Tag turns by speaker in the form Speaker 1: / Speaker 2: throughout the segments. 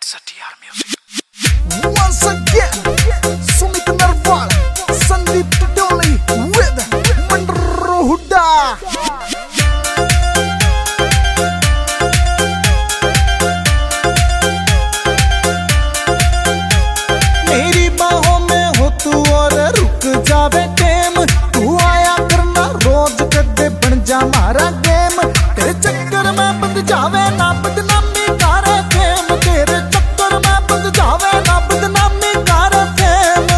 Speaker 1: STR Music.
Speaker 2: Once again, Sumit Narwal, Sandeep Titoli with Mandro Huda. मेरी बाहों में हो तू और रुक जावे टेम, तू आया करना रोज कदे बन जा मारा गेम। तेरे चक्कर में बंद जावे ना बदनामी करे फेम, तेरे चक्कर में बंद जावे ना बदनामी करे फेम।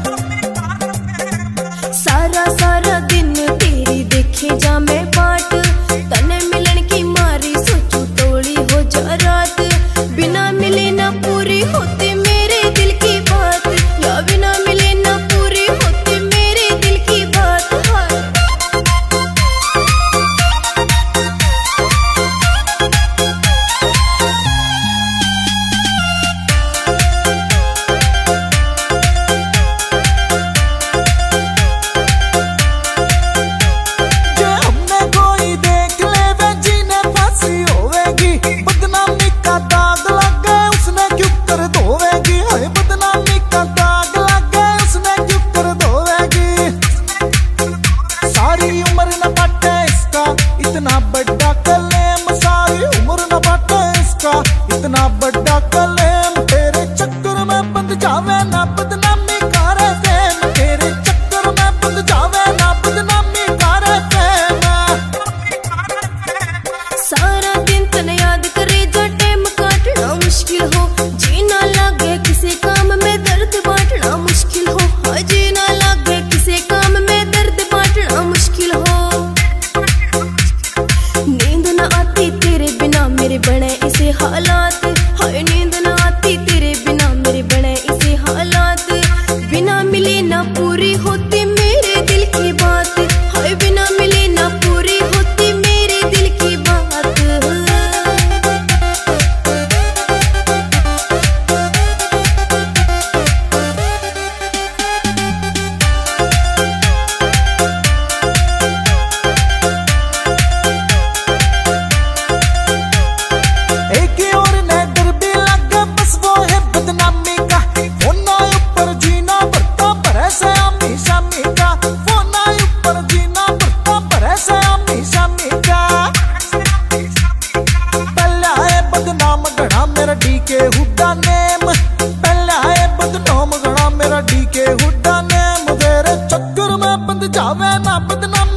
Speaker 3: सारा सारा दिन तेरी देखे जा मैं बाट, तने मिलन की मारी सोचू तोड़ी हो जा रात। बिना मिले ना पूरी होती मेरे दिल की बात, या बिना मिले ना पूरी होती मेरे दिल की बात।
Speaker 2: जे हमने कोई देख ले वे जीने फांसी होवेगी, बदनामी का दाग लग गए उसने क्यों कर धोवेगी। हाय बदनामी का दाग लग गए उसने क्यों कर धोवेगी। सारी उम्र न बाटे इसका इतना बड़ा कलेम, सारी उम्र न बाटे इसका इतना बड़ा कलेम। तेरे चक्कर में बंद जावे ना बदनामी करे फेम, तेरे चक्कर में बंद जावे ना बदनामी करे फेम।
Speaker 3: सारा दिन तने याद करे जा टाइम काटना मुश्किल हो, जीना लागे किसी काम में दर्द बांटना मुश्किल हो। हाँ जीना लागे किसी काम में दर्द बांटना मुश्किल हो। नींद ना आती तेरे बिना मेरे बने इसे हालात, हाय नींद ना आती तेरे बिना मेरे बने इसे हालात। बिना मिले ना पूरी होती मेरे दिल की बात, हाय बिना मिले ना पूरी होती मेरे दिल की बात।
Speaker 2: एक और नजर भी लगा बस वो है बदनामी का, फोना ऊपर जीना पड़ता पर ऐसे हमेशा मीठा। फोना ऊपर जीना पड़ता पर ऐसे हमेशा मीठा। पहला है बदनाम गढ़ा मेरा डीके हुड्डा नेम, पहला है बदनाम गढ़ा मेरा डीके हुड्डा नेम। तेरे चक्कर में बंद जावे ना बदनाम